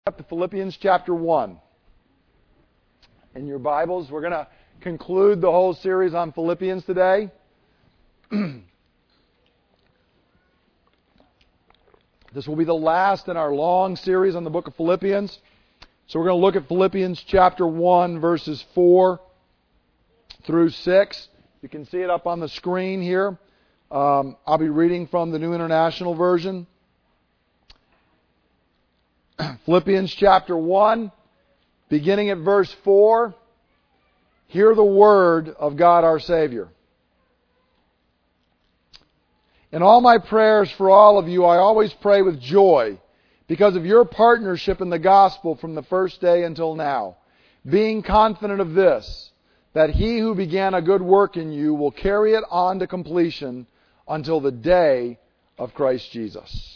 Up to Philippians chapter 1. In your Bibles, we're going to conclude the whole series on Philippians today. This will be the last in our long series on the book of Philippians. So we're going to look at Philippians chapter 1, verses 4 through 6. You can see it up on the screen here. I'll be reading from the New International Version. Philippians chapter 1, beginning at verse 4, hear the word of God our Savior. In all my prayers for all of you, I always pray with joy because of your partnership in the gospel from the first day until now, being confident of this, that he who began a good work in you will carry it on to completion until the day of Christ Jesus.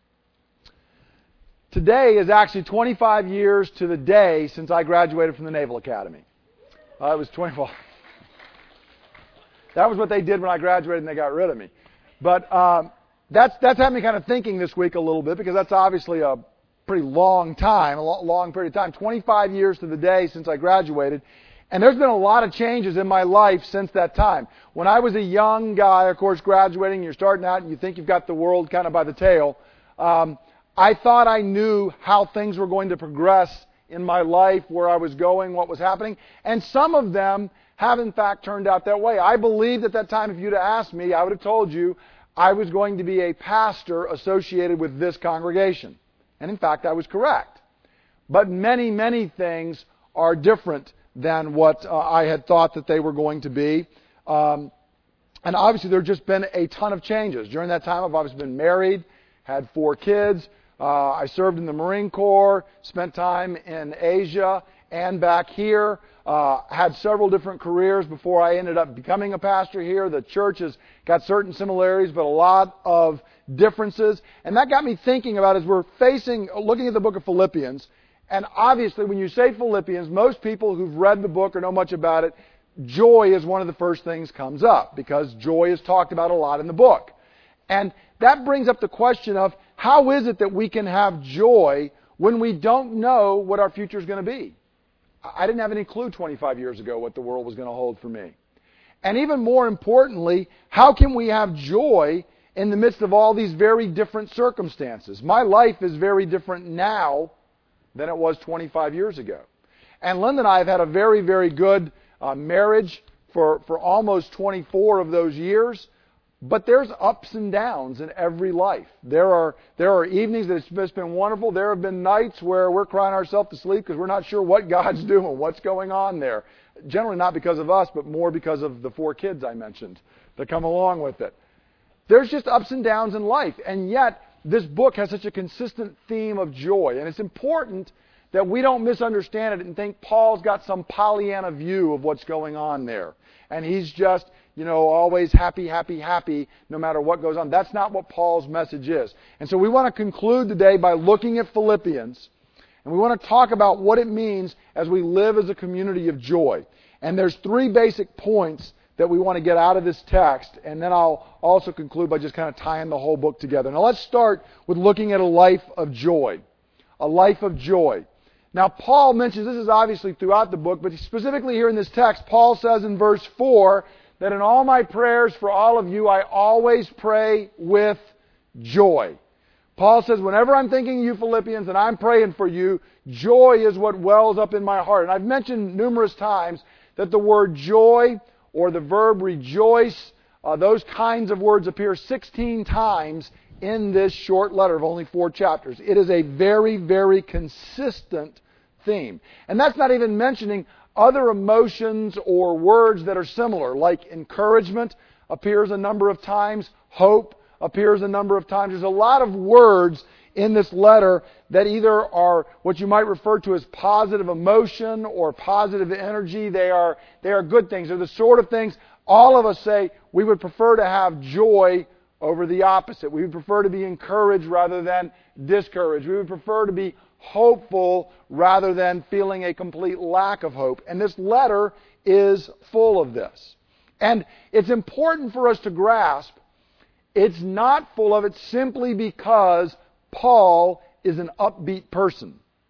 Today is actually 25 years to the day since I graduated from the Naval Academy. It was 24. That was what they did when I graduated and they got rid of me. But that's had me kind of thinking this week a little bit, because that's obviously a pretty long time, a long period of time. 25 years to the day since I graduated. And there's been a lot of changes in my life since that time. When I was a young guy, of course, graduating, you're starting out and you think you've got the world kind of by the tail. I thought I knew how things were going to progress in my life, where I was going, what was happening. And some of them have, in fact, turned out that way. I believed at that time, if you'd have asked me, I would have told you I was going to be a pastor associated with this congregation. And, in fact, I was correct. But many, many things are different than what I had thought that they were going to be. And obviously, there have just been a ton of changes. During that time, I've obviously been married, had 4 kids. I served in the Marine Corps, spent time in Asia and back here, had several different careers before I ended up becoming a pastor here. The church has got certain similarities, but a lot of differences. And that got me thinking about, as we're looking at the book of Philippians, and obviously when you say Philippians, most people who've read the book or know much about it, joy is one of the first things comes up, because joy is talked about a lot in the book. And that brings up the question of, how is it that we can have joy when we don't know what our future is going to be? I didn't have any clue 25 years ago what the world was going to hold for me. And even more importantly, how can we have joy in the midst of all these very different circumstances? My life is very different now than it was 25 years ago. And Linda and I have had a very, very good marriage for almost 24 of those years. But there's ups and downs in every life. There are evenings that it's just been wonderful. There have been nights where we're crying ourselves to sleep because we're not sure what God's doing, what's going on there. Generally not because of us, but more because of the 4 kids I mentioned that come along with it. There's just ups and downs in life. And yet, this book has such a consistent theme of joy. And it's important that we don't misunderstand it and think Paul's got some Pollyanna view of what's going on there. And he's just, always happy, happy, happy, no matter what goes on. That's not what Paul's message is. And so we want to conclude today by looking at Philippians, and we want to talk about what it means as we live as a community of joy. And there's 3 basic points that we want to get out of this text, and then I'll also conclude by just kind of tying the whole book together. Now let's start with looking at a life of joy. A life of joy. Now Paul mentions, this is obviously throughout the book, but specifically here in this text, Paul says in verse 4, that in all my prayers for all of you, I always pray with joy. Paul says, whenever I'm thinking of you Philippians and I'm praying for you, joy is what wells up in my heart. And I've mentioned numerous times that the word joy or the verb rejoice, those kinds of words appear 16 times in this short letter of only 4 chapters. It is a very, very consistent theme. And that's not even mentioning other emotions or words that are similar, like encouragement appears a number of times, hope appears a number of times. There's a lot of words in this letter that either are what you might refer to as positive emotion or positive energy. They are good things. They're the sort of things all of us say we would prefer to have joy over the opposite. We would prefer to be encouraged rather than discouraged. We would prefer to be hopeful rather than feeling a complete lack of hope. And this letter is full of this. And it's important for us to grasp it's not full of it simply because Paul is an upbeat person.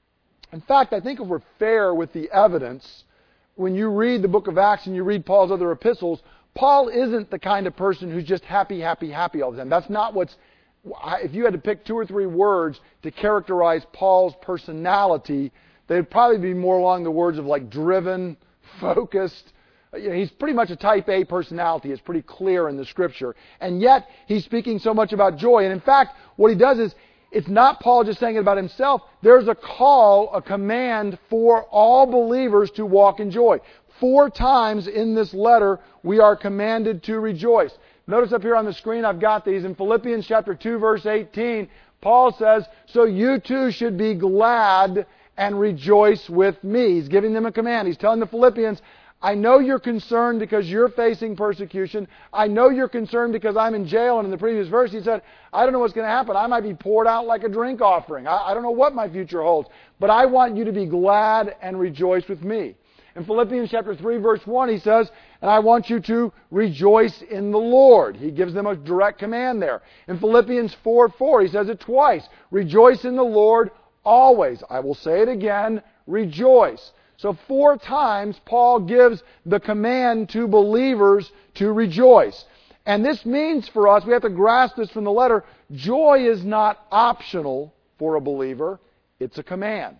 In fact, I think if we're fair with the evidence, when you read the book of Acts and you read Paul's other epistles, Paul isn't the kind of person who's just happy, happy, happy all the time. That's not what's... If you had to pick 2 or 3 words to characterize Paul's personality, they'd probably be more along the words of like driven, focused. He's pretty much a type A personality. It's pretty clear in the Scripture. And yet, he's speaking so much about joy. And in fact, what he does is, it's not Paul just saying it about himself. There's a call, a command for all believers to walk in joy. 4 times in this letter, we are commanded to rejoice. Notice up here on the screen, I've got these. In Philippians chapter 2, verse 18, Paul says, so you too should be glad and rejoice with me. He's giving them a command. He's telling the Philippians, I know you're concerned because you're facing persecution. I know you're concerned because I'm in jail. And in the previous verse, he said, I don't know what's going to happen. I might be poured out like a drink offering. I don't know what my future holds. But I want you to be glad and rejoice with me. In Philippians chapter 3, verse 1, he says, and I want you to rejoice in the Lord. He gives them a direct command there. In Philippians 4:4, he says it twice. Rejoice in the Lord always. I will say it again, rejoice. So 4 times Paul gives the command to believers to rejoice. And this means for us, we have to grasp this from the letter, joy is not optional for a believer, it's a command.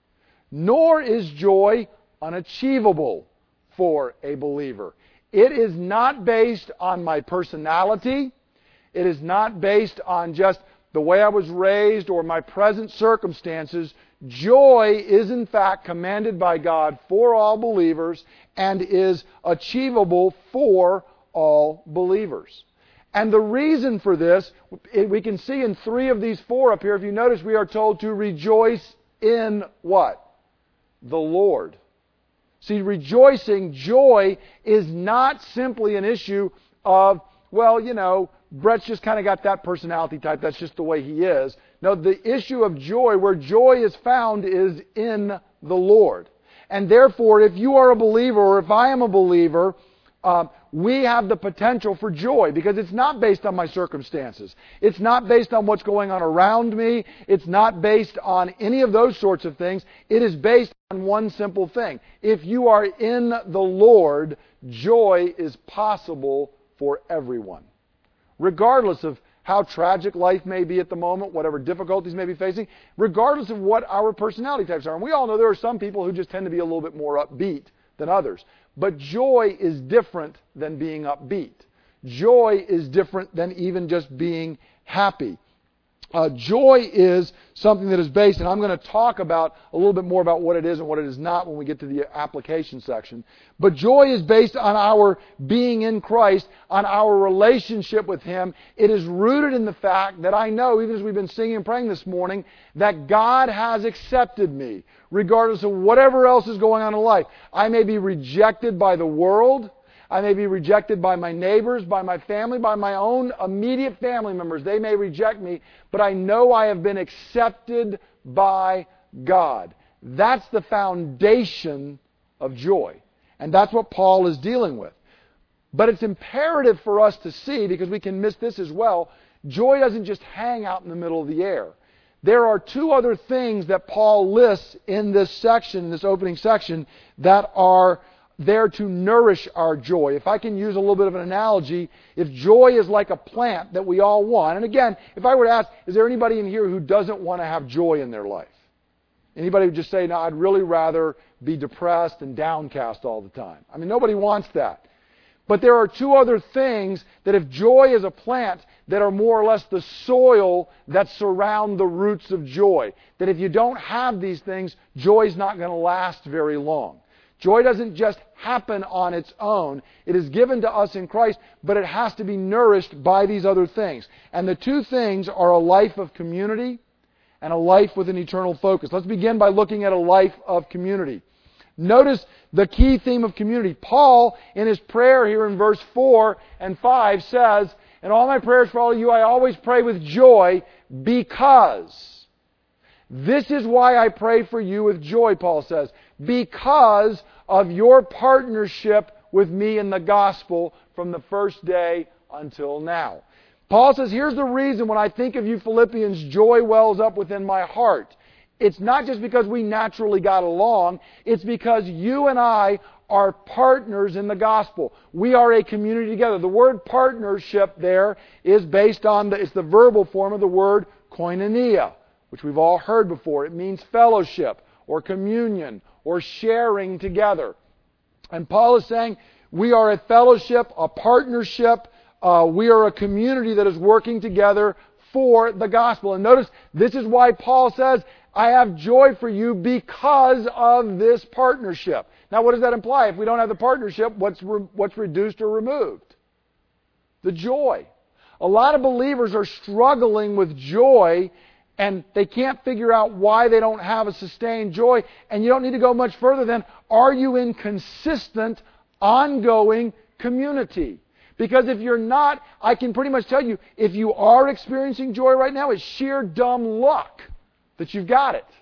Nor is joy unachievable for a believer. It is not based on my personality. It is not based on just the way I was raised or my present circumstances. Joy is in fact commanded by God for all believers and is achievable for all believers. And the reason for this, we can see in 3 of these 4 up here. If you notice, we are told to rejoice in what? The Lord. See, rejoicing, joy, is not simply an issue of, well, you know, Brett's just kind of got that personality type. That's just the way he is. No, the issue of joy, where joy is found, is in the Lord. And therefore, if you are a believer, or if I am a believer, we have the potential for joy, because it's not based on my circumstances. It's not based on what's going on around me. It's not based on any of those sorts of things. It is based on one simple thing. If you are in the Lord, joy is possible for everyone. Regardless of how tragic life may be at the moment, whatever difficulties may be facing, regardless of what our personality types are. And we all know there are some people who just tend to be a little bit more upbeat than others. But joy is different than being upbeat. Joy is different than even just being happy. Joy is something that is based, and I'm going to talk about a little bit more about what it is and what it is not when we get to the application section. But joy is based on our being in Christ, on our relationship with Him. It is rooted in the fact that I know, even as we've been singing and praying this morning, that God has accepted me, regardless of whatever else is going on in life. I may be rejected by the world. I may be rejected by my neighbors, by my family, by my own immediate family members. They may reject me, but I know I have been accepted by God. That's the foundation of joy. And that's what Paul is dealing with. But it's imperative for us to see, because we can miss this as well, joy doesn't just hang out in the middle of the air. There are 2 other things that Paul lists in this section, this opening section, that are there to nourish our joy. If I can use a little bit of an analogy, if joy is like a plant that we all want, and again, if I were to ask, is there anybody in here who doesn't want to have joy in their life? Anybody would just say, no, I'd really rather be depressed and downcast all the time. I mean, nobody wants that. But there are 2 other things that, if joy is a plant, that are more or less the soil that surround the roots of joy. That if you don't have these things, joy is not going to last very long. Joy doesn't just happen on its own. It is given to us in Christ, but it has to be nourished by these other things. And the 2 things are a life of community and a life with an eternal focus. Let's begin by looking at a life of community. Notice the key theme of community. Paul, in his prayer here in verse 4 and 5, says, "In all my prayers for all of you, I always pray with joy because." This is why I pray for you with joy, Paul says, because of your partnership with me in the gospel from the first day until now. Paul says, here's the reason when I think of you Philippians, joy wells up within my heart. it's not just because we naturally got along. It's because you and I are partners in the gospel. We are a community together. The word partnership there is based on it's the verbal form of the word koinonia, which we've all heard before. It means fellowship or communion or sharing together. And Paul is saying we are a fellowship, a partnership. We are a community that is working together for the gospel. And notice, this is why Paul says, I have joy for you because of this partnership. Now, what does that imply? If we don't have the partnership, what's reduced or removed? The joy. A lot of believers are struggling with joy, and they can't figure out why they don't have a sustained joy. And you don't need to go much further than, are you in consistent, ongoing community? Because if you're not, I can pretty much tell you, if you are experiencing joy right now, it's sheer dumb luck that you've got it.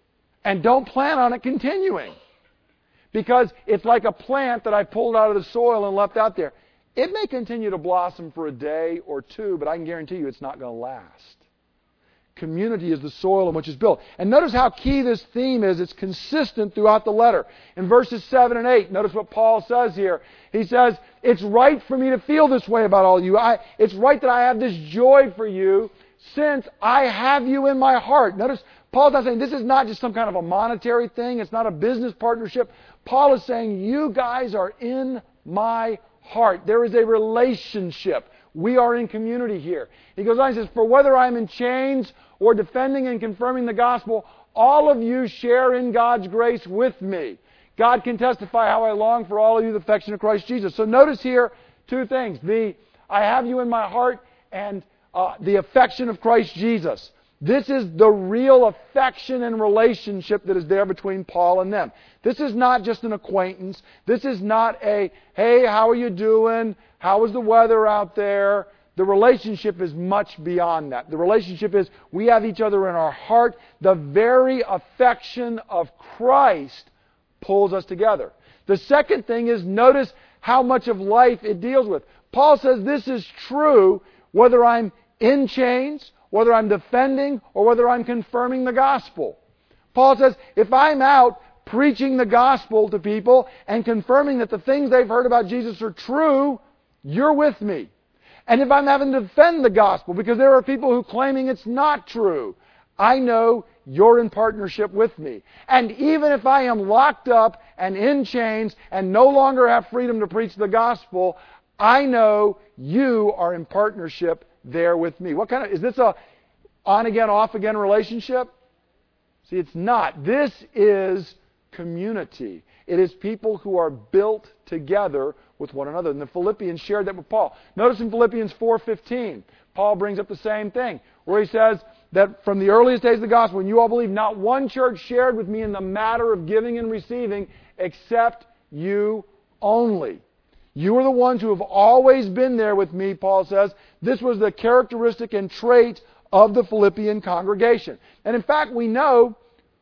And don't plan on it continuing. Because it's like a plant that I pulled out of the soil and left out there. It may continue to blossom for a day or two, but I can guarantee you it's not going to last. Community is the soil in which it's built. And notice how key this theme is. It's consistent throughout the letter. In verses 7 and 8, notice what Paul says here. He says, it's right for me to feel this way about all of you. It's right that I have this joy for you since I have you in my heart. Notice, Paul's not saying this is not just some kind of a monetary thing. It's not a business partnership. Paul is saying, you guys are in my heart. There is a relationship. We are in community here. He goes on and says, for whether I'm in chains or defending and confirming the gospel, all of you share in God's grace with me. God can testify how I long for all of you, the affection of Christ Jesus. So notice here two things. I have you in my heart and the affection of Christ Jesus. This is the real affection and relationship that is there between Paul and them. This is not just an acquaintance. This is not a, hey, how are you doing? How is the weather out there? The relationship is much beyond that. The relationship is we have each other in our heart. The very affection of Christ pulls us together. The second thing is notice how much of life it deals with. Paul says this is true whether I'm in chains, whether I'm defending, or whether I'm confirming the gospel. Paul says, if I'm out preaching the gospel to people and confirming that the things they've heard about Jesus are true, you're with me. And if I'm having to defend the gospel because there are people who are claiming it's not true, I know you're in partnership with me. And even if I am locked up and in chains and no longer have freedom to preach the gospel, I know you are in partnership there with me. Is this a on-again, off-again relationship? See, it's not. This is community. It is people who are built together with one another. And the Philippians shared that with Paul. Notice in Philippians 4:15, Paul brings up the same thing, where he says that from the earliest days of the gospel, when you all believed, not one church shared with me in the matter of giving and receiving, except you only. You are the ones who have always been there with me, Paul says. This was the characteristic and trait of the Philippian congregation. And in fact, we know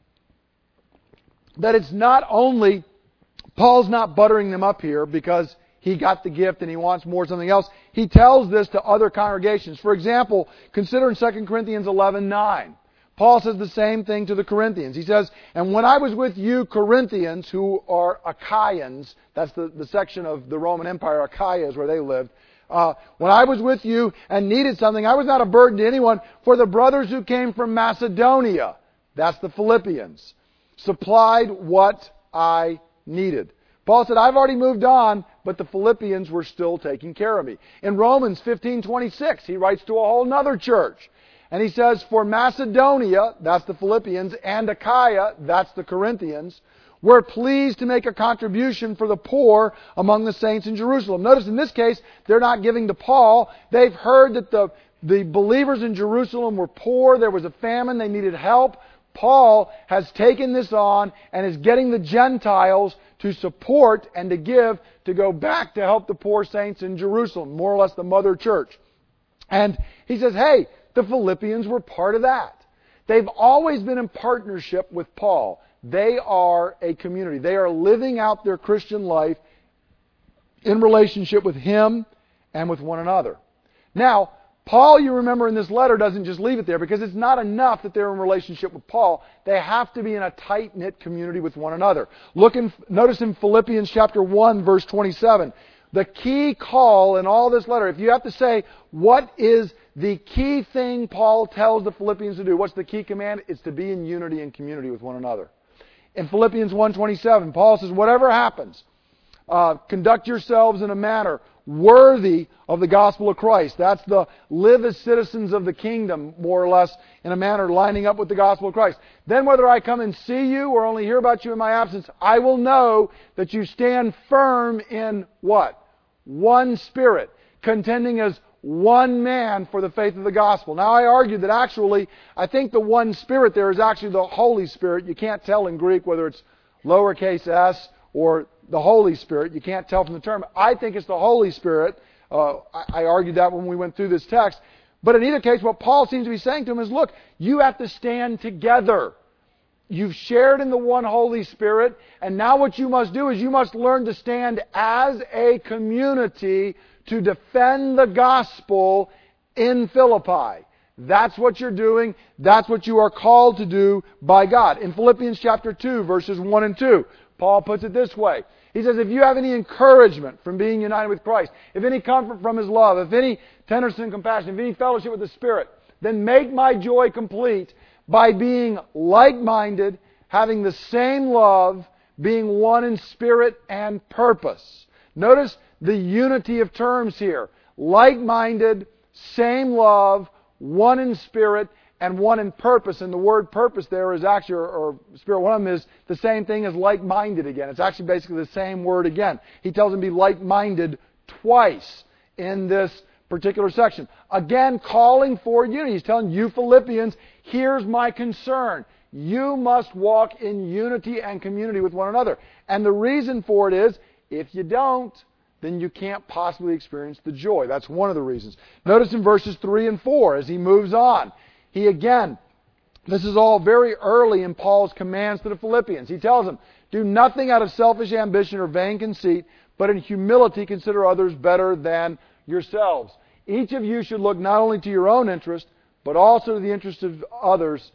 that it's not only, Paul's not buttering them up here because he got the gift and he wants more something else. He tells this to other congregations. For example, consider in 2 Corinthians 11:9. Paul says the same thing to the Corinthians. He says, and when I was with you Corinthians, who are Achaeans, that's the section of the Roman Empire, Achaia is where they lived. When I was with you and needed something, I was not a burden to anyone, for the brothers who came from Macedonia, that's the Philippians, supplied what I needed. Paul said, I've already moved on, but the Philippians were still taking care of me. In Romans 15:26, he writes to a whole other church. And he says, for Macedonia, that's the Philippians, and Achaia, that's the Corinthians, were pleased to make a contribution for the poor among the saints in Jerusalem. Notice in this case, they're not giving to Paul. They've heard that the believers in Jerusalem were poor. There was a famine. They needed help. Paul has taken this on and is getting the Gentiles to support and to give to go back to help the poor saints in Jerusalem, more or less the mother church. And he says, hey, the Philippians were part of that. They've always been in partnership with Paul. They are a community. They are living out their Christian life in relationship with him and with one another. Now, Paul, you remember in this letter, doesn't just leave it there because it's not enough that they're in relationship with Paul. They have to be in a tight-knit community with one another. Notice in Philippians chapter 1, verse 27, the key call in all this letter, if you have to say, what is the key thing Paul tells the Philippians to do? What's the key command? It's to be in unity and community with one another. In Philippians 1:27, Paul says, whatever happens, conduct yourselves in a manner worthy of the gospel of Christ. That's the live as citizens of the kingdom, more or less, in a manner lining up with the gospel of Christ. Then whether I come and see you or only hear about you in my absence, I will know that you stand firm in what? One spirit, contending as one man for the faith of the gospel. Now I argue that actually, I think the one spirit there is actually the Holy Spirit. You can't tell in Greek whether it's lowercase s or the Holy Spirit. You can't tell from the term. I think it's the Holy Spirit. I argued that when we went through this text. But in either case, what Paul seems to be saying to him is, look, you have to stand together. You've shared in the one Holy Spirit, and now what you must do is you must learn to stand as a community to defend the gospel in Philippi. That's what you're doing. That's what you are called to do by God. In Philippians chapter 2, verses 1 and 2, Paul puts it this way. He says, if you have any encouragement from being united with Christ, if any comfort from His love, if any tenderness and compassion, if any fellowship with the Spirit, then make my joy complete by being like-minded, having the same love, being one in spirit and purpose. Notice the unity of terms here. Like-minded, same love, one in spirit, and one in purpose. And the word purpose there is actually, or spirit, one of them is the same thing as like-minded again. It's actually basically the same word again. He tells them to be like-minded twice in this particular section. Again, calling for unity. He's telling you Philippians, here's my concern. You must walk in unity and community with one another. And the reason for it is, if you don't, then you can't possibly experience the joy. That's one of the reasons. Notice in verses 3 and 4, as he moves on, he again, this is all very early in Paul's commands to the Philippians. He tells them, do nothing out of selfish ambition or vain conceit, but in humility consider others better than yourselves. Each of you should look not only to your own interest, but also to the interest of others.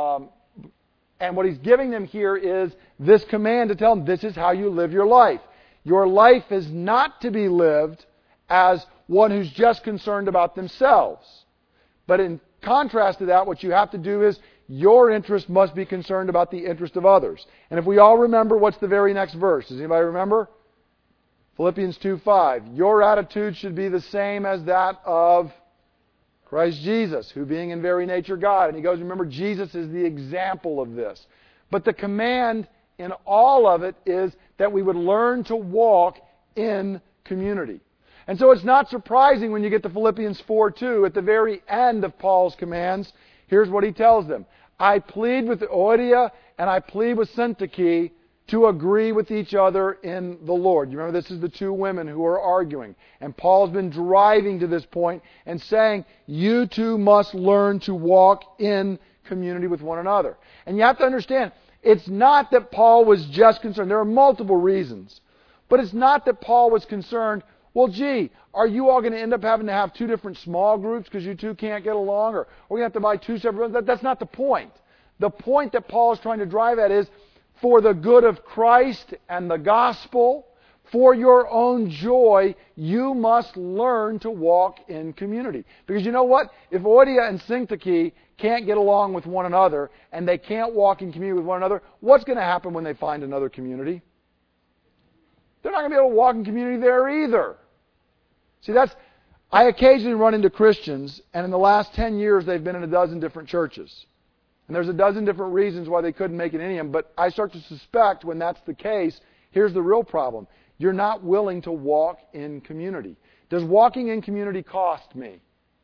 And what he's giving them here is this command to tell them, this is how you live your life. Your life is not to be lived as one who's just concerned about themselves. But in contrast to that, what you have to do is your interest must be concerned about the interest of others. And if we all remember, what's the very next verse? Does anybody remember? Philippians 2:5. Your attitude should be the same as that of Christ Jesus, who being in very nature God. And he goes, remember, Jesus is the example of this. But the command in all of it is that we would learn to walk in community. And so it's not surprising when you get to Philippians 4:2, at the very end of Paul's commands, here's what he tells them. I plead with Euodia and I plead with Syntyche to agree with each other in the Lord. You remember, this is the two women who are arguing. And Paul's been driving to this point and saying, you two must learn to walk in community with one another. And you have to understand, it's not that Paul was just concerned. There are multiple reasons. But it's not that Paul was concerned, well, gee, are you all going to end up having to have two different small groups because you two can't get along? Or are we going to have to buy two separate rooms? That's not the point. The point that Paul is trying to drive at is, for the good of Christ and the gospel, for your own joy, you must learn to walk in community. Because you know what? If Euodia and Syntyche can't get along with one another, and they can't walk in community with one another, what's going to happen when they find another community? They're not going to be able to walk in community there either. See, I occasionally run into Christians, and in the last 10 years, they've been in a dozen different churches. And there's a dozen different reasons why they couldn't make it in any of them. But I start to suspect when that's the case, here's the real problem. You're not willing to walk in community. Does walking in community cost me?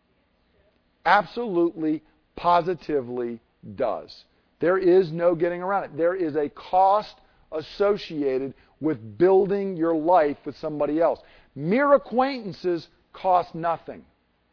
Absolutely, positively does. There is no getting around it. There is a cost associated with building your life with somebody else. Mere acquaintances cost nothing.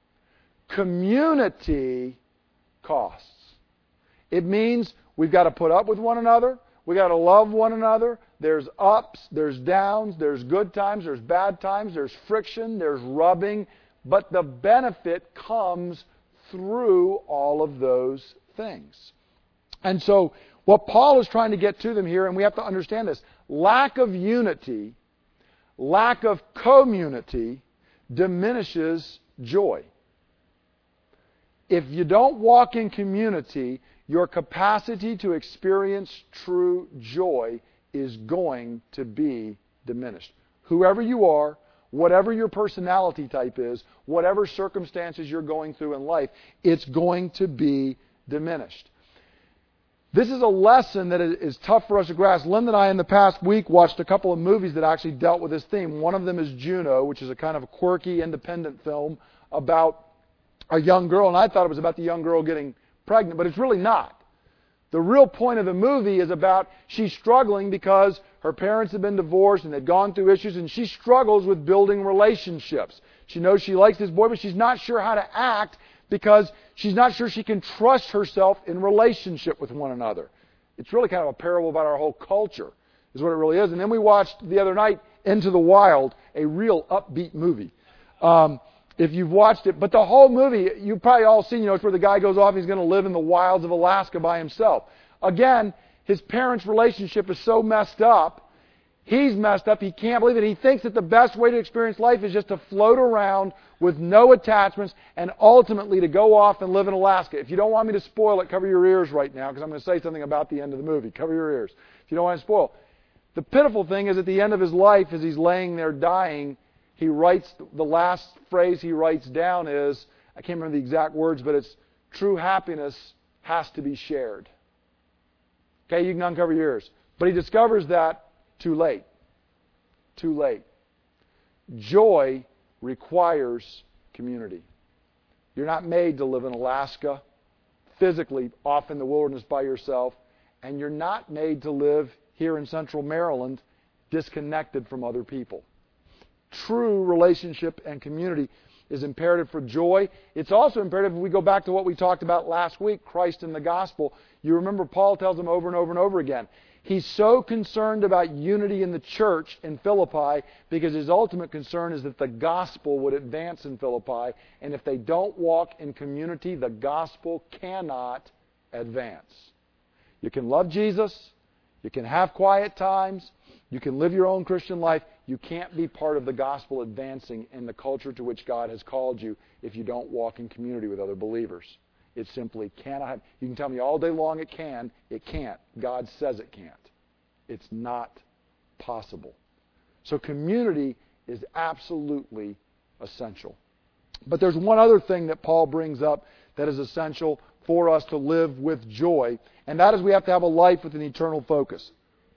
Community costs. It means we've got to put up with one another. We've got to love one another. There's ups, there's downs, there's good times, there's bad times, there's friction, there's rubbing. but the benefit comes through all of those things. And so what Paul is trying to get to them here, and we have to understand this, lack of unity, lack of community diminishes joy. If you don't walk in community, your capacity to experience true joy is going to be diminished. Whoever you are, whatever your personality type is, whatever circumstances you're going through in life, it's going to be diminished. This is a lesson that is tough for us to grasp. Linda and I, in the past week, watched a couple of movies that actually dealt with this theme. One of them is Juno, which is a kind of a quirky, independent film about a young girl, and I thought it was about the young girl getting pregnant, but it's really not. The real point of the movie is about she's struggling because her parents have been divorced and they've gone through issues, and she struggles with building relationships. She knows she likes this boy, but she's not sure how to act because she's not sure she can trust herself in relationship with one another. It's really kind of a parable about our whole culture, is what it really is. And then we watched the other night Into the Wild, a real upbeat movie. If you've watched it, but the whole movie, you've probably all seen, it's where the guy goes off, he's going to live in the wilds of Alaska by himself. Again, his parents' relationship is so messed up. He's messed up. He can't believe it. He thinks that the best way to experience life is just to float around with no attachments and ultimately to go off and live in Alaska. If you don't want me to spoil it, cover your ears right now because I'm going to say something about the end of the movie. Cover your ears if you don't want to spoil. The pitiful thing is at the end of his life, as he's laying there dying, he writes, the last phrase he writes down is, I can't remember the exact words, but it's, true happiness has to be shared. Okay, you can uncover your ears. But he discovers that too late. Too late. Joy requires community. You're not made to live in Alaska, physically off in the wilderness by yourself, and you're not made to live here in central Maryland disconnected from other people. True relationship and community is imperative for joy. It's also imperative if we go back to what we talked about last week, Christ and the gospel. You remember Paul tells them over and over and over again. He's so concerned about unity in the church in Philippi because his ultimate concern is that the gospel would advance in Philippi. And if they don't walk in community, the gospel cannot advance. You can love Jesus. You can have quiet times. You can live your own Christian life. You can't be part of the gospel advancing in the culture to which God has called you if you don't walk in community with other believers. It simply cannot. You can tell me all day long it can. It can't. God says it can't. It's not possible. So community is absolutely essential. But there's one other thing that Paul brings up that is essential for us to live with joy, and that is we have to have a life with an eternal focus.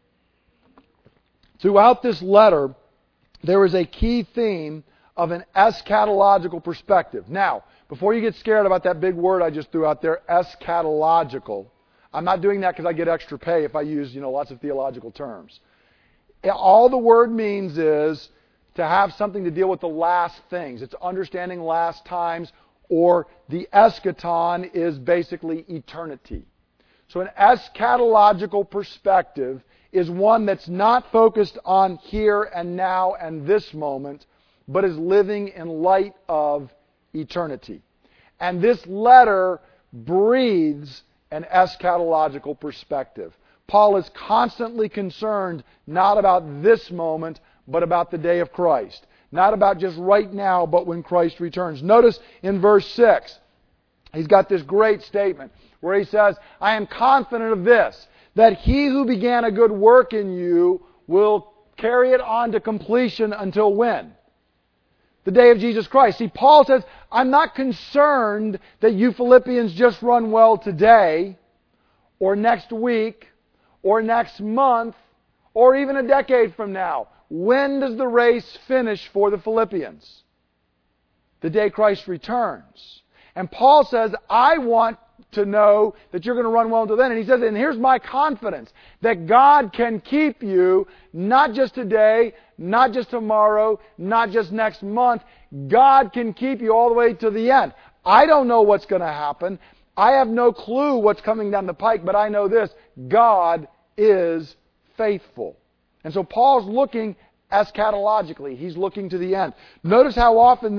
Throughout this letter, there is a key theme of an eschatological perspective. Now, before you get scared about that big word I just threw out there, eschatological, I'm not doing that because I get extra pay if I use, lots of theological terms. All the word means is to have something to deal with the last things. It's understanding last times, or the eschaton is basically eternity. So an eschatological perspective is one that's not focused on here and now and this moment, but is living in light of eternity. And this letter breathes an eschatological perspective. Paul is constantly concerned not about this moment, but about the day of Christ. Not about just right now, but when Christ returns. Notice in verse 6, he's got this great statement where he says, I am confident of this, that he who began a good work in you will carry it on to completion until when? The day of Jesus Christ. See, Paul says, I'm not concerned that you Philippians just run well today, or next week, or next month, or even a decade from now. When does the race finish for the Philippians? The day Christ returns. And Paul says, I want to know that you're going to run well until then. And he says, and here's my confidence, that God can keep you not just today, not just tomorrow, not just next month. God can keep you all the way to the end. I don't know what's going to happen. I have no clue what's coming down the pike, but I know this, God is faithful. And so Paul's looking eschatologically. He's looking to the end. Notice how often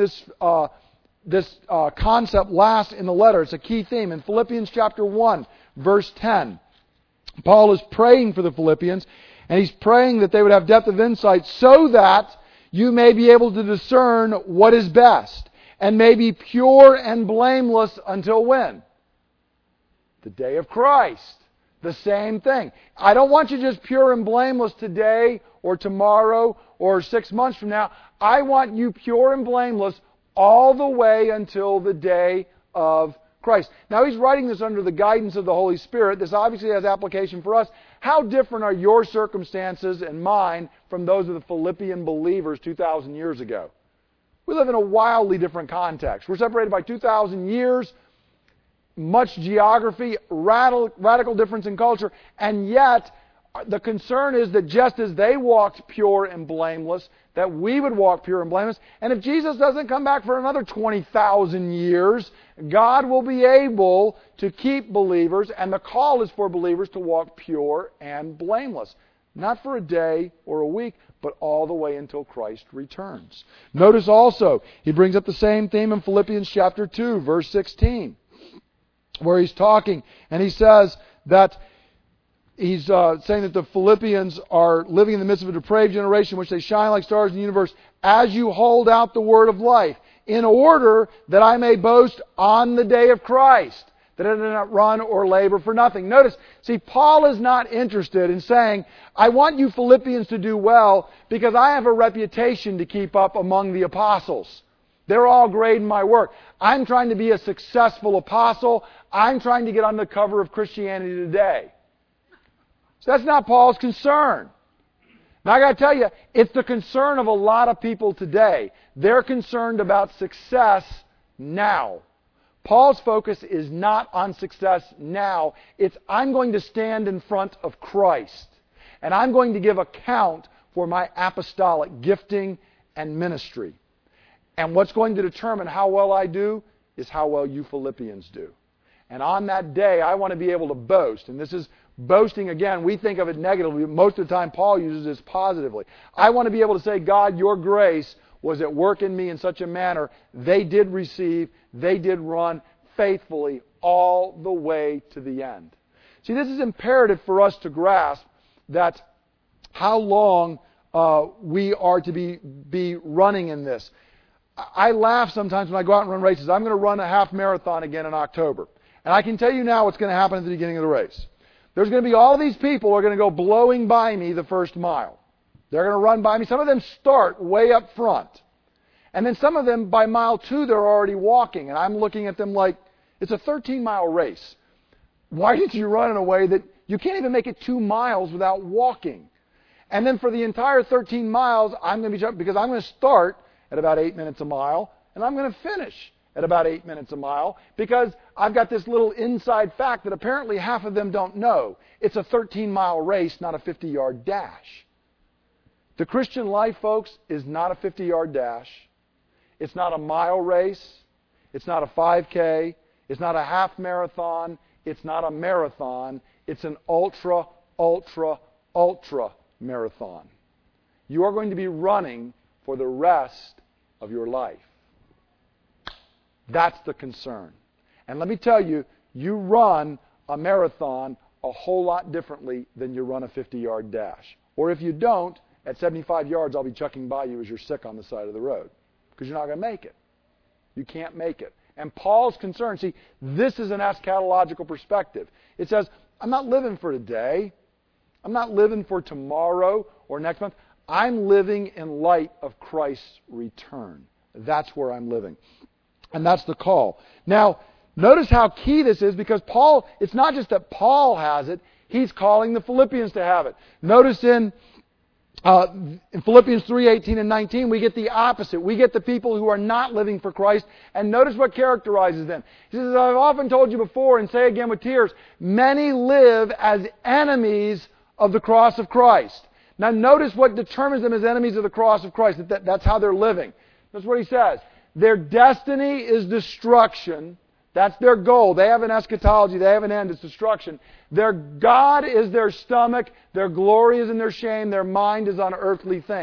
this concept lasts in the letter. It's a key theme. In Philippians chapter 1, verse 10, Paul is praying for the Philippians, and he's praying that they would have depth of insight so that you may be able to discern what is best, and may be pure and blameless until when? The day of Christ. The same thing. I don't want you just pure and blameless today or tomorrow or 6 months from now. I want you pure and blameless all the way until the day of Christ. Now he's writing this under the guidance of the Holy Spirit. This obviously has application for us. How different are your circumstances and mine from those of the Philippian believers 2,000 years ago? We live in a wildly different context. We're separated by 2,000 years, much geography, radical difference in culture, and yet the concern is that just as they walked pure and blameless, that we would walk pure and blameless. And if Jesus doesn't come back for another 20,000 years, God will be able to keep believers, and the call is for believers to walk pure and blameless. Not for a day or a week, but all the way until Christ returns. Notice also, he brings up the same theme in Philippians chapter 2, verse 16, where he's talking, and he says that he's saying that the Philippians are living in the midst of a depraved generation, which they shine like stars in the universe, as you hold out the word of life, in order that I may boast on the day of Christ, that I did not run or labor for nothing. Notice, see, Paul is not interested in saying, I want you Philippians to do well because I have a reputation to keep up among the apostles. They're all grading my work. I'm trying to be a successful apostle. I'm trying to get on the cover of Christianity Today. So that's not Paul's concern. Now I got to tell you, it's the concern of a lot of people today. They're concerned about success now. Paul's focus is not on success now. It's I'm going to stand in front of Christ. And I'm going to give account for my apostolic gifting and ministry. And what's going to determine how well I do is how well you Philippians do. And on that day, I want to be able to boast. And this is boasting, again, we think of it negatively. Most of the time, Paul uses this positively. I want to be able to say, God, your grace was at work in me in such a manner. They did receive, they did run faithfully all the way to the end. See, this is imperative for us to grasp that how long we are to be running in this. I laugh sometimes when I go out and run races. I'm going to run a half marathon again in October. And I can tell you now what's going to happen at the beginning of the race. There's going to be all these people who are going to go blowing by me the first mile. They're going to run by me. Some of them start way up front. And then some of them, by mile 2, they're already walking. And I'm looking at them like, it's a 13-mile race. Why did you run in a way that you can't even make it 2 miles without walking? And then for the entire 13 miles, I'm going to be jumping, because I'm going to start at about 8 minutes a mile, and I'm going to finish at about 8 minutes a mile, because I've got this little inside fact that apparently half of them don't know. It's a 13-mile race, not a 50-yard dash. The Christian life, folks, is not a 50-yard dash. It's not a mile race. It's not a 5K. It's not a half marathon. It's not a marathon. It's an ultra, ultra, ultra marathon. You are going to be running for the rest of your life. That's the concern. And let me tell you, you run a marathon a whole lot differently than you run a 50-yard dash. Or if you don't, at 75 yards, I'll be chucking by you as you're sick on the side of the road. Because you're not going to make it. You can't make it. And Paul's concern, see, this is an eschatological perspective. It says, I'm not living for today. I'm not living for tomorrow or next month. I'm living in light of Christ's return. That's where I'm living. And that's the call. Now, notice how key this is, because Paul, it's not just that Paul has it, he's calling the Philippians to have it. Notice in Philippians 3:18 and 19, we get the opposite. We get the people who are not living for Christ, and notice what characterizes them. He says, I've often told you before, and say again with tears, many live as enemies of the cross of Christ. Now notice what determines them as enemies of the cross of Christ. That's how they're living. That's what he says. Their destiny is destruction. That's their goal. They have an eschatology. They have an end. It's destruction. Their God is their stomach. Their glory is in their shame. Their mind is on earthly things.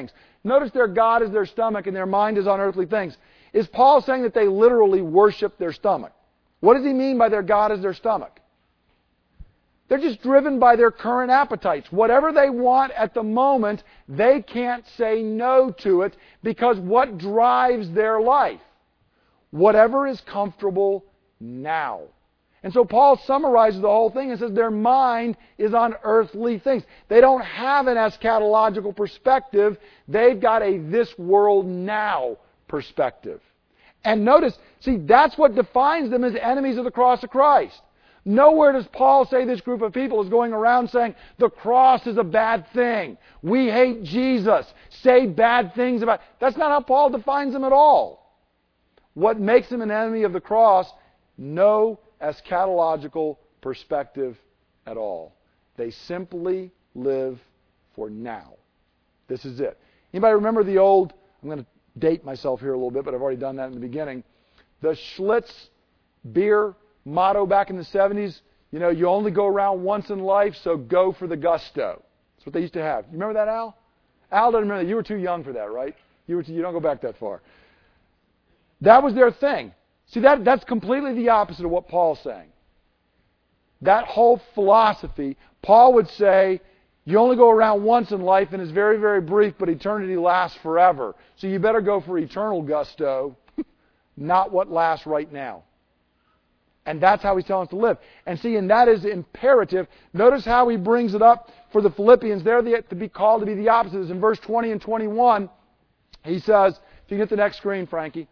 Notice their God is their stomach and their mind is on earthly things. Is Paul saying that they literally worship their stomach? What does he mean by their God is their stomach? They're just driven by their current appetites. Whatever they want at the moment, they can't say no to it because what drives their life? Whatever is comfortable now. And so Paul summarizes the whole thing and says their mind is on earthly things. They don't have an eschatological perspective. They've got a this world now perspective. And notice, see, that's what defines them as enemies of the cross of Christ. Nowhere does Paul say this group of people is going around saying the cross is a bad thing. We hate Jesus. Say bad things about... That's not how Paul defines them at all. What makes them an enemy of the cross? No eschatological perspective at all. They simply live for now. This is it. Anybody remember the old... I'm going to date myself here a little bit, but I've already done that in the beginning. The Schlitz beer motto back in the 70s, you only go around once in life, so go for the gusto. That's what they used to have. You remember that, Al? Al doesn't remember that. You were too young for that, right? You don't go back that far. That was their thing. See, that's completely the opposite of what Paul's saying. That whole philosophy, Paul would say, you only go around once in life and it's very, very brief, but eternity lasts forever. So you better go for eternal gusto, not what lasts right now. And that's how he's telling us to live. And see, and that is imperative. Notice how he brings it up for the Philippians. They're to be called to be the opposites. In verse 20 and 21, he says, if you get the next screen, Frankie.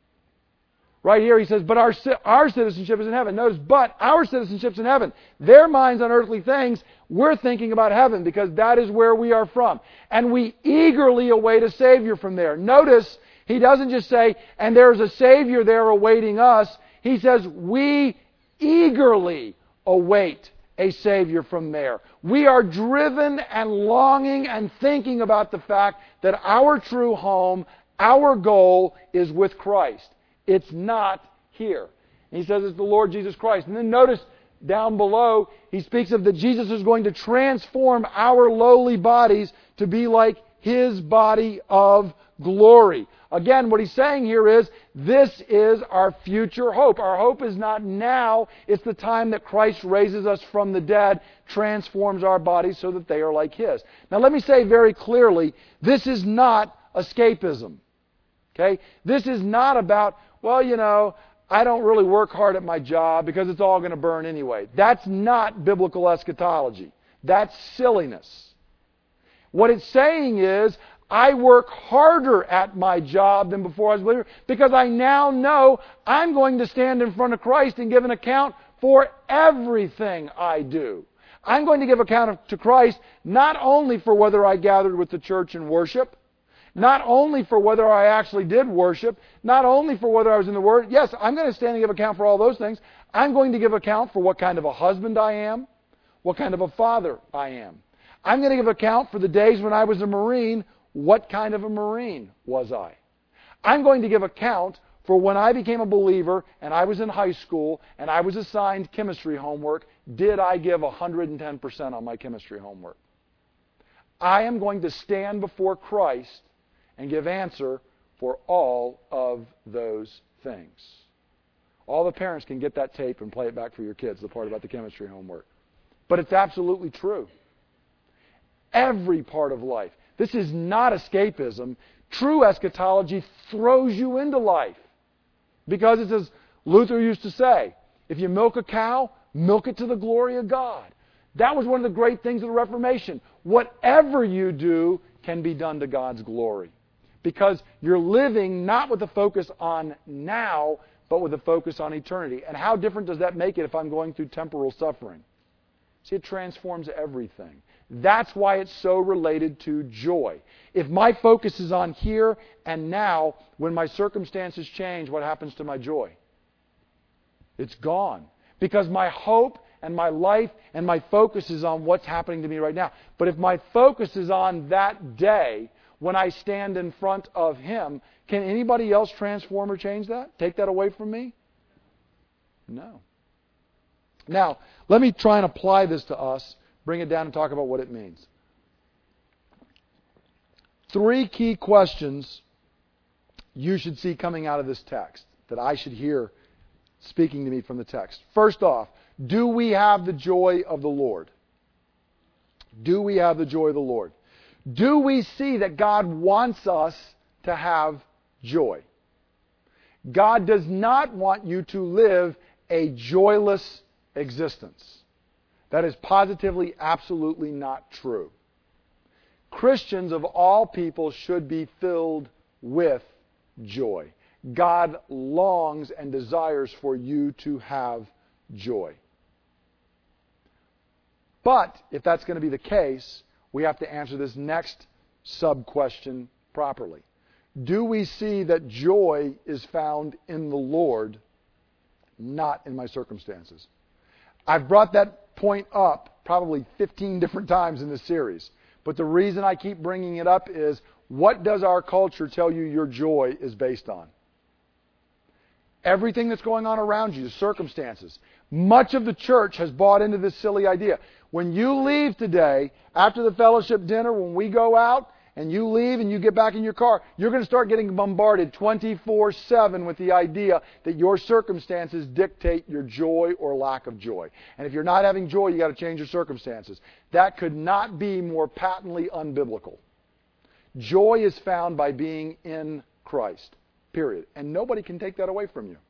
Right here he says, but our citizenship is in heaven. Notice, but our citizenship's in heaven. Their minds on earthly things, we're thinking about heaven because that is where we are from. And we eagerly await a Savior from there. Notice, he doesn't just say, and there's a Savior there awaiting us. He says, we eagerly await a Savior from there. We are driven and longing and thinking about the fact that our true home, our goal is with Christ. It's not here. And he says it's the Lord Jesus Christ. And then notice down below, he speaks of that Jesus is going to transform our lowly bodies to be like His body of glory. Again, what he's saying here is, this is our future hope. Our hope is not now. It's the time that Christ raises us from the dead, transforms our bodies so that they are like His. Now let me say very clearly, this is not escapism. Okay? This is not about, I don't really work hard at my job because it's all going to burn anyway. That's not biblical eschatology. That's silliness. What it's saying is, I work harder at my job than before I was a believer because I now know I'm going to stand in front of Christ and give an account for everything I do. I'm going to give account to Christ not only for whether I gathered with the church and worship, not only for whether I actually did worship, not only for whether I was in the Word. Yes, I'm going to stand and give account for all those things. I'm going to give account for what kind of a husband I am, what kind of a father I am. I'm going to give account for the days when I was a Marine. What kind of a Marine was I? I'm going to give account for when I became a believer and I was in high school and I was assigned chemistry homework. Did I give 110% on my chemistry homework? I am going to stand before Christ and give answer for all of those things. All the parents can get that tape and play it back for your kids, the part about the chemistry homework. But it's absolutely true. Every part of life. This is not escapism. True eschatology throws you into life. Because it's as Luther used to say, if you milk a cow, milk it to the glory of God. That was one of the great things of the Reformation. Whatever you do can be done to God's glory. Because you're living not with a focus on now, but with a focus on eternity. And how different does that make it if I'm going through temporal suffering? See, it transforms everything. That's why it's so related to joy. If my focus is on here and now, when my circumstances change, what happens to my joy? It's gone. Because my hope and my life and my focus is on what's happening to me right now. But if my focus is on that day, when I stand in front of Him, can anybody else transform or change that? Take that away from me? No. Now, let me try and apply this to us, bring it down and talk about what it means. 3 key questions you should see coming out of this text that I should hear speaking to me from the text. First off, do we have the joy of the Lord? Do we have the joy of the Lord? Do we see that God wants us to have joy? God does not want you to live a joyless existence. That is positively, absolutely not true. Christians of all people should be filled with joy. God longs and desires for you to have joy. But if that's going to be the case, we have to answer this next sub-question properly. Do we see that joy is found in the Lord, not in my circumstances? I've brought that point up probably 15 different times in this series. But the reason I keep bringing it up is, what does our culture tell you your joy is based on? Everything that's going on around you, the circumstances. Much of the church has bought into this silly idea. When you leave today, after the fellowship dinner, when we go out, and you leave and you get back in your car, you're going to start getting bombarded 24/7 with the idea that your circumstances dictate your joy or lack of joy. And if you're not having joy, you've got to change your circumstances. That could not be more patently unbiblical. Joy is found by being in Christ, period. And nobody can take that away from you.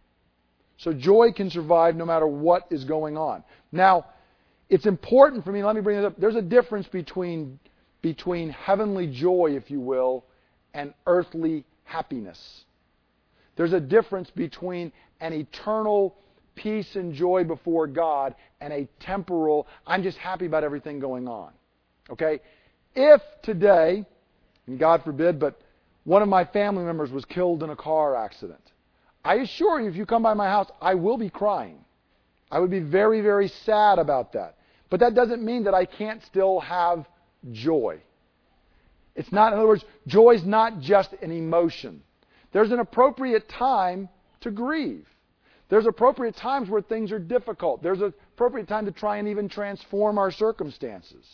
So joy can survive no matter what is going on. Now, it's important for me, let me bring this up. There's a difference between heavenly joy, if you will, and earthly happiness. There's a difference between an eternal peace and joy before God and a temporal, I'm just happy about everything going on. Okay? If today, and God forbid, but one of my family members was killed in a car accident, I assure you, if you come by my house, I will be crying. I would be very, very sad about that. But that doesn't mean that I can't still have joy. It's not, in other words, joy is not just an emotion. There's an appropriate time to grieve. There's appropriate times where things are difficult. There's an appropriate time to try and even transform our circumstances.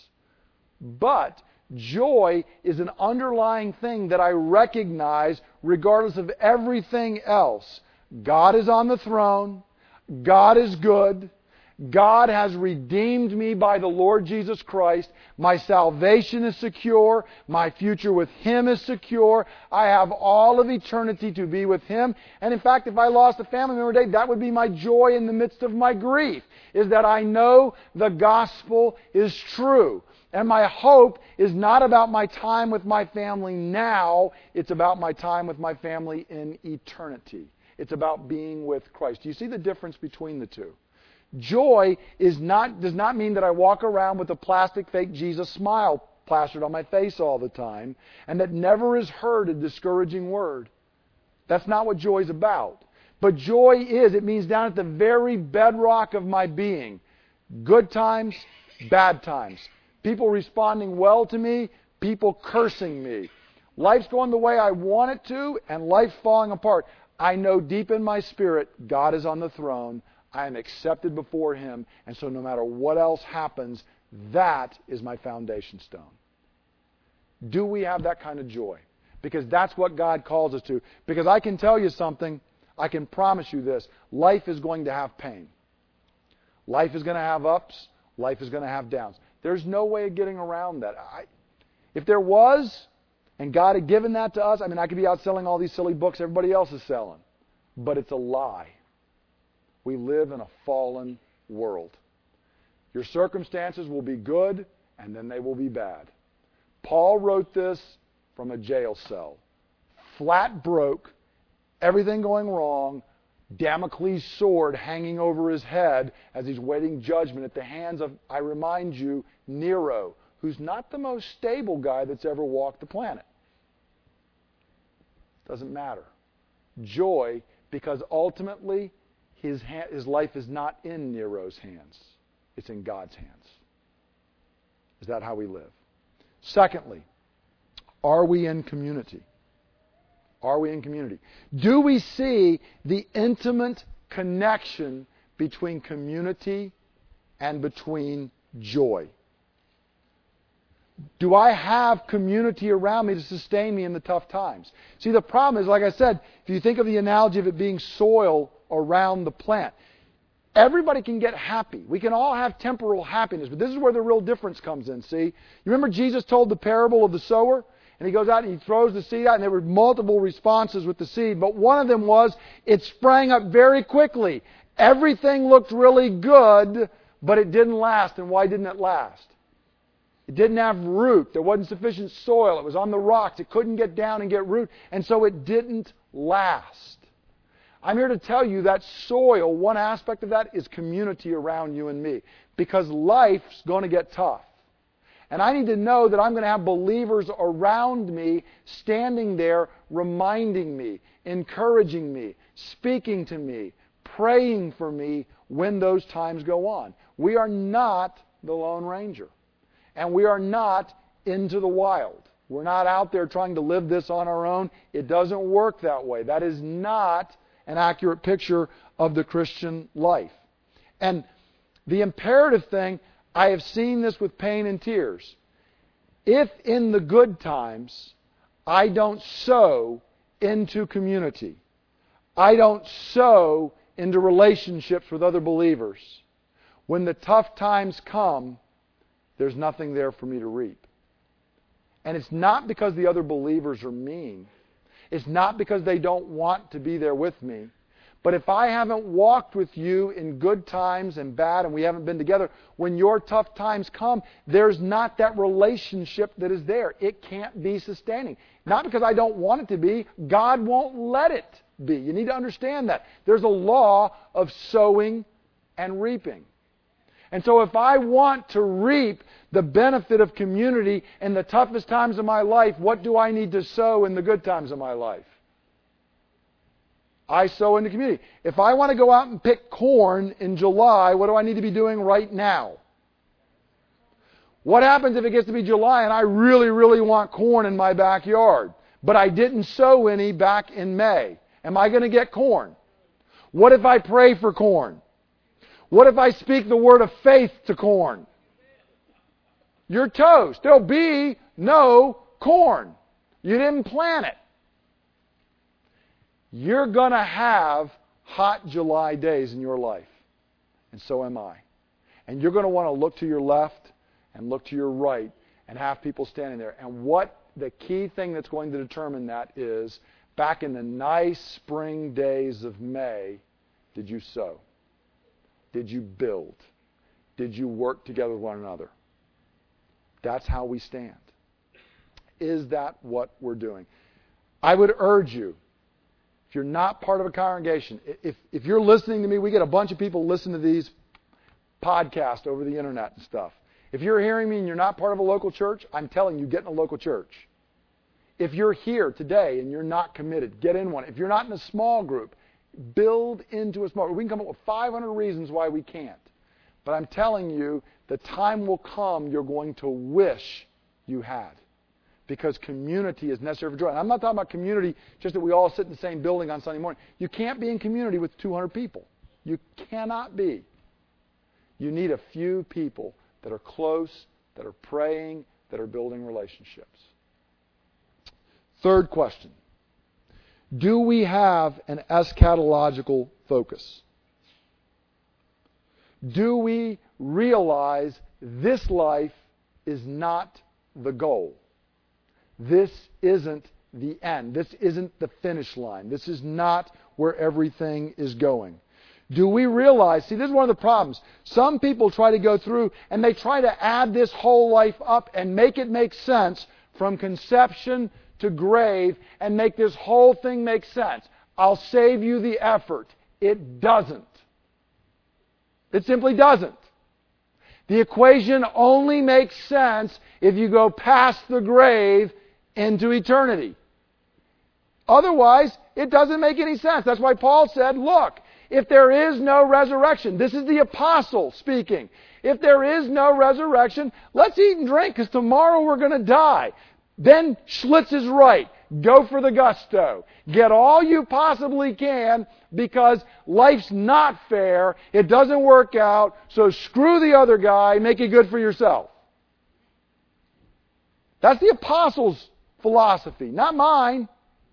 But joy is an underlying thing that I recognize regardless of everything else. God is on the throne. God is good. God has redeemed me by the Lord Jesus Christ. My salvation is secure. My future with Him is secure. I have all of eternity to be with Him. And in fact, if I lost a family member today, that would be my joy in the midst of my grief, is that I know the gospel is true. And my hope is not about my time with my family now. It's about my time with my family in eternity. It's about being with Christ. Do you see the difference between the two? Joy does not mean that I walk around with a plastic fake Jesus smile plastered on my face all the time and that never is heard a discouraging word. That's not what joy is about. But joy it means down at the very bedrock of my being. Good times, bad times. People responding well to me, people cursing me. Life's going the way I want it to, and life falling apart. I know deep in my spirit, God is on the throne. I am accepted before Him, and so no matter what else happens, that is my foundation stone. Do we have that kind of joy? Because that's what God calls us to. Because I can tell you something, I can promise you this, life is going to have pain. Life is going to have ups, life is going to have downs. There's no way of getting around that. If there was, and God had given that to us, I could be out selling all these silly books everybody else is selling. But it's a lie. We live in a fallen world. Your circumstances will be good, and then they will be bad. Paul wrote this from a jail cell. Flat broke, everything going wrong, Damocles' sword hanging over his head as he's waiting judgment at the hands of, I remind you, Nero, who's not the most stable guy that's ever walked the planet. Doesn't matter. Joy, because ultimately his life is not in Nero's hands. It's in God's hands. Is that how we live? Secondly, are we in community? Are we in community? Do we see the intimate connection between community and between joy? Do I have community around me to sustain me in the tough times? See, the problem is, like I said, if you think of the analogy of it being soil around the plant, everybody can get happy. We can all have temporal happiness, but this is where the real difference comes in, see? You remember Jesus told the parable of the sower? And he goes out and he throws the seed out, and there were multiple responses with the seed. But one of them was, it sprang up very quickly. Everything looked really good, but it didn't last. And why didn't it last? It didn't have root. There wasn't sufficient soil. It was on the rocks. It couldn't get down and get root. And so it didn't last. I'm here to tell you that soil, one aspect of that is community around you and me. Because life's going to get tough. And I need to know that I'm going to have believers around me standing there reminding me, encouraging me, speaking to me, praying for me when those times go on. We are not the Lone Ranger. And we are not into the wild. We're not out there trying to live this on our own. It doesn't work that way. That is not an accurate picture of the Christian life. And the imperative thing, I have seen this with pain and tears. If in the good times I don't sow into community, I don't sow into relationships with other believers, when the tough times come, there's nothing there for me to reap. And it's not because the other believers are mean. It's not because they don't want to be there with me. But if I haven't walked with you in good times and bad, and we haven't been together, when your tough times come, there's not that relationship that is there. It can't be sustaining. Not because I don't want it to be. God won't let it be. You need to understand that. There's a law of sowing and reaping. And so if I want to reap the benefit of community in the toughest times of my life, what do I need to sow in the good times of my life? I sow into community. If I want to go out and pick corn in July, what do I need to be doing right now? What happens if it gets to be July and I really, really want corn in my backyard, but I didn't sow any back in May? Am I going to get corn? What if I pray for corn? What if I speak the word of faith to corn? You're toast. There'll be no corn. You didn't plant it. You're going to have hot July days in your life. And so am I. And you're going to want to look to your left and look to your right and have people standing there. And what the key thing that's going to determine that is, back in the nice spring days of May, did you sow? Did you build? Did you work together with one another? That's how we stand. Is that what we're doing? I would urge you, if you're not part of a congregation, if you're listening to me, we get a bunch of people listen to these podcasts over the internet and stuff. If you're hearing me and you're not part of a local church, I'm telling you, get in a local church. If you're here today and you're not committed, get in one. If you're not in a small group, build into a small group. We can come up with 500 reasons why we can't. But I'm telling you, the time will come you're going to wish you had. Because community is necessary for joy. And I'm not talking about community just that we all sit in the same building on Sunday morning. You can't be in community with 200 people. You cannot be. You need a few people that are close, that are praying, that are building relationships. Third question. Do we have an eschatological focus? Do we realize this life is not the goal? This isn't the end. This isn't the finish line. This is not where everything is going. Do we realize, see, this is one of the problems. Some people try to go through and they try to add this whole life up and make it make sense from conception to grave and make this whole thing make sense. I'll save you the effort. It doesn't. It simply doesn't. The equation only makes sense if you go past the grave into eternity. Otherwise, it doesn't make any sense. That's why Paul said, look, if there is no resurrection, this is the apostle speaking. If there is no resurrection, let's eat and drink because tomorrow we're going to die. Then Schlitz is right. Go for the gusto. Get all you possibly can because life's not fair. It doesn't work out. So screw the other guy. Make it good for yourself. That's the apostles' philosophy, not mine.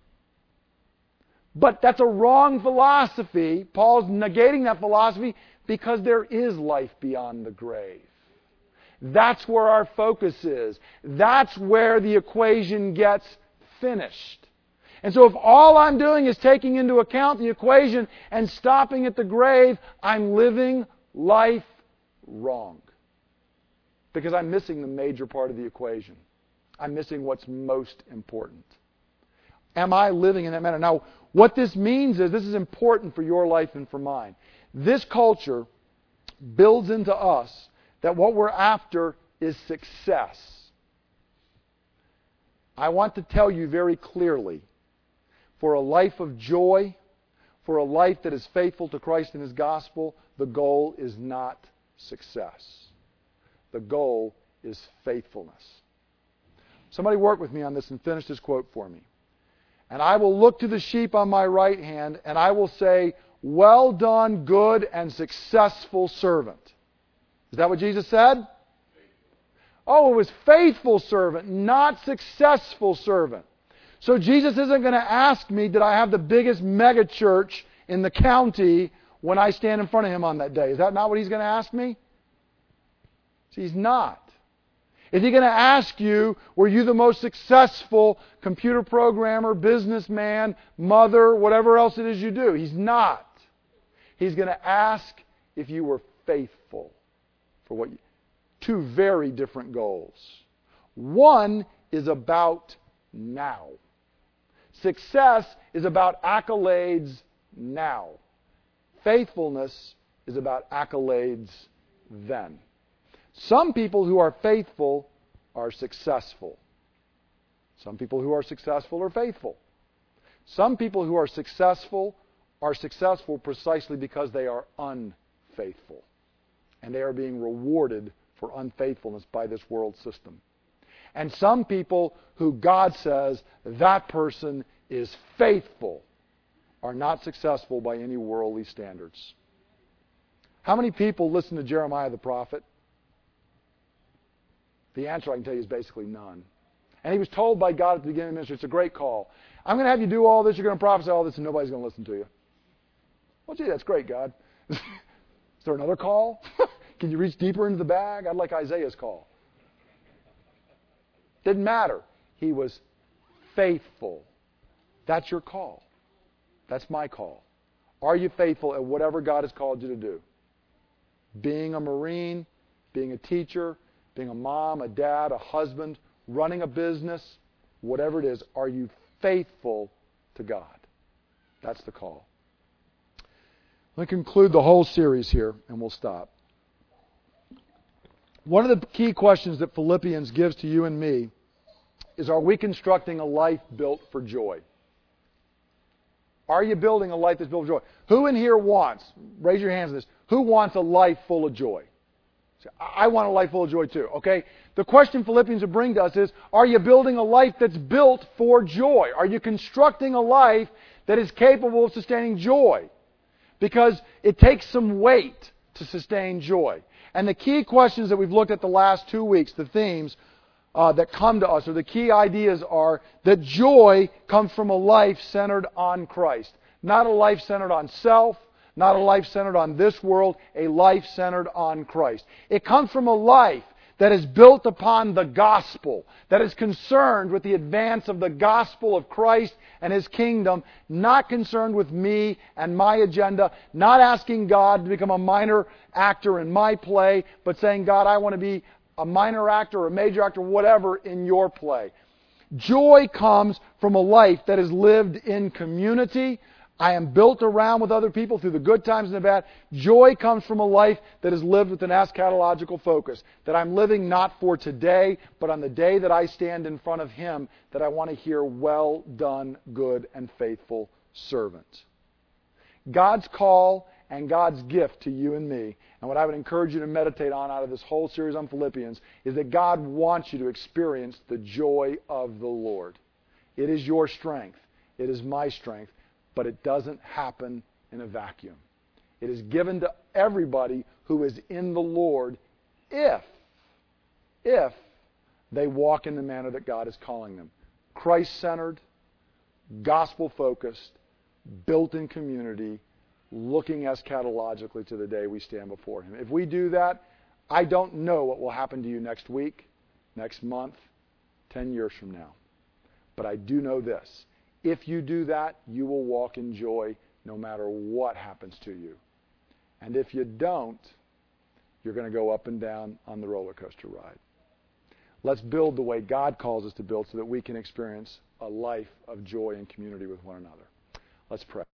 But that's a wrong philosophy. Paul's negating that philosophy because there is life beyond the grave. That's where our focus is. That's where the equation gets finished. And so if all I'm doing is taking into account the equation and stopping at the grave, I'm living life wrong. Because I'm missing the major part of the equation. I'm missing what's most important. Am I living in that manner? Now, what this means is, this is important for your life and for mine. This culture builds into us that what we're after is success. I want to tell you very clearly, for a life of joy, for a life that is faithful to Christ and His gospel, the goal is not success. The goal is faithfulness. Somebody work with me on this and finish this quote for me. And I will look to the sheep on my right hand, and I will say, well done, good and successful servant. Is that what Jesus said? Oh, it was faithful servant, not successful servant. So Jesus isn't going to ask me, did I have the biggest mega church in the county when I stand in front of Him on that day? Is that not what He's going to ask me? See, He's not. Is He going to ask you, were you the most successful computer programmer, businessman, mother, whatever else it is you do? He's not. He's going to ask if you were faithful for what you... Two very different goals. One is about now. Success is about accolades now. Faithfulness is about accolades then. Some people who are faithful are successful. Some people who are successful are faithful. Some people who are successful precisely because they are unfaithful. And they are being rewarded for unfaithfulness by this world system. And some people who God says, that person is faithful, are not successful by any worldly standards. How many people listen to Jeremiah the prophet? The answer I can tell you is basically none. And he was told by God at the beginning of the ministry, it's a great call. I'm going to have you do all this, you're going to prophesy all this, and nobody's going to listen to you. Well, gee, that's great, God. Is there another call? Can you reach deeper into the bag? I'd like Isaiah's call. Didn't matter. He was faithful. That's your call. That's my call. Are you faithful at whatever God has called you to do? Being a Marine, being a teacher, being a mom, a dad, a husband, running a business, whatever it is, are you faithful to God? That's the call. Let me conclude the whole series here, and we'll stop. One of the key questions that Philippians gives to you and me is, are we constructing a life built for joy? Are you building a life that's built for joy? Who in here wants, raise your hands on this, who wants a life full of joy? I want a life full of joy too, okay? The question Philippians would bring to us is, are you building a life that's built for joy? Are you constructing a life that is capable of sustaining joy? Because it takes some weight to sustain joy. And the key questions that we've looked at the last 2 weeks, the themes that come to us, or the key ideas are that joy comes from a life centered on Christ. Not a life centered on self, not a life centered on this world, a life centered on Christ. It comes from a life that is built upon the gospel, that is concerned with the advance of the gospel of Christ and His kingdom, not concerned with me and my agenda, not asking God to become a minor actor in my play, but saying, God, I want to be a minor actor or a major actor, whatever, in your play. Joy comes from a life that is lived in community. I am built around with other people through the good times and the bad. Joy comes from a life that is lived with an eschatological focus. That I'm living not for today, but on the day that I stand in front of Him, that I want to hear, well done, good and faithful servant. God's call and God's gift to you and me, and what I would encourage you to meditate on out of this whole series on Philippians, is that God wants you to experience the joy of the Lord. It is your strength. It is my strength. But it doesn't happen in a vacuum. It is given to everybody who is in the Lord if they walk in the manner that God is calling them. Christ-centered, gospel-focused, built in community, looking eschatologically to the day we stand before Him. If we do that, I don't know what will happen to you next week, next month, 10 years from now. But I do know this. If you do that, you will walk in joy no matter what happens to you. And if you don't, you're going to go up and down on the roller coaster ride. Let's build the way God calls us to build so that we can experience a life of joy and community with one another. Let's pray.